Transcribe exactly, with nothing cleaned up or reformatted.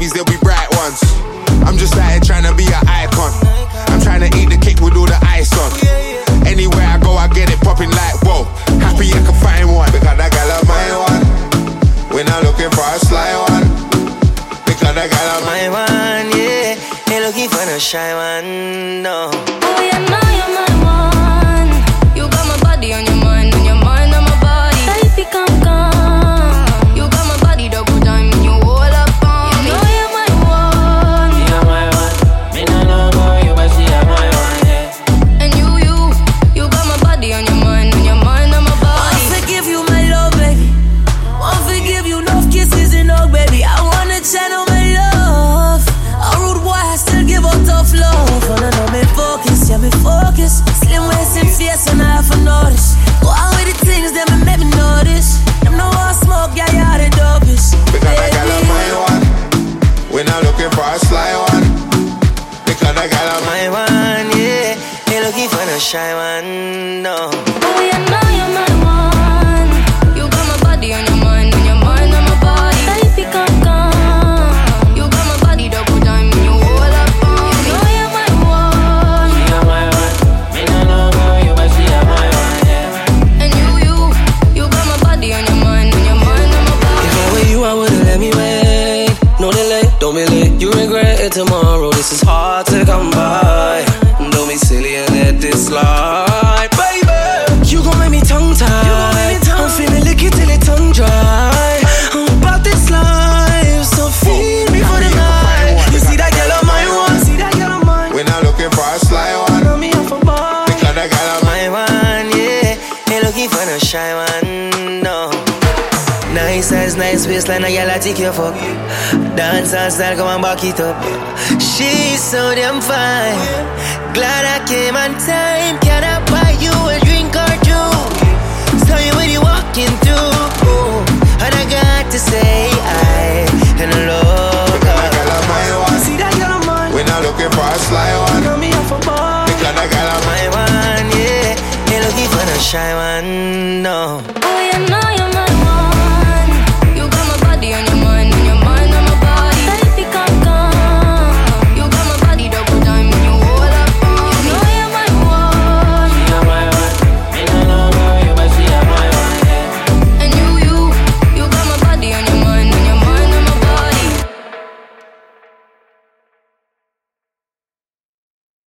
days, there'll be bright ones. I'm just out here trying to be an icon. I'm trying to eat the cake with all the ice on. Anywhere I go, I get it popping like whoa. Happy I can find one. Because that girl of my one. We're not looking for a sly one. Because that girl of my one, yeah. Ain't looking for no shy one, no. Oh yeah, now you're my one. You got my body on your mind, on your mind on my body. Baby, come, come. You got my body double time when you hold up on me. You know you're my one. You're my one. Me no know more you, but you're my one, yeah. And you, you, you got my body on your mind, on your mind on my body. I forgive you, my love, baby. Won't forgive you, no kisses and no, baby. I wanna channel my love. A rude boy, I still give out tough love. Wanna know me focus, yeah, me focus. Slim waist and face, and I have to notice. Go out with the things that me make me notice. Them no one smoke, yeah, yeah, the dopest. Because that girl of my one. We're not looking for a sly one. Because that girl of my one, yeah. Ain't looking for no shy one, no. Oh yeah, now you're my one. You got my body on your mind, on your mind on my body. Baby, come, come. You got my body double time when you hold up on me. You know you're my one. You're my one. Me no know more you, but you're my one, yeah. And you, you, you got my body on your mind, on your mind on my body. If I were you, I wouldn't let me wait. No delay, don't be late. You regret it tomorrow. This is hard to come by. Don't be silly and let this slide, baby. You gon' make me tongue tied. I'm feeling licky till it tongue dry. I'm about this life, so feed me for the night. You see that girl on my one? See that girl on mine? We're not looking for a sly one. Know me off a bar. Because that girl of my one, yeah. Ain't looking for no shy one, no. Nice eyes, nice waistline, a girl I take your fuck. Dance and style, come and back it up. She's so damn fine. Glad I came on time. Can I buy you a drink or two? Saw you when you walking through. And I got to say I and love. Because that girl of my one. See that girl of mine? We're not looking for a sly one. Know me off a bar. Because that girl of my one, yeah. Ain't looking for no shy one.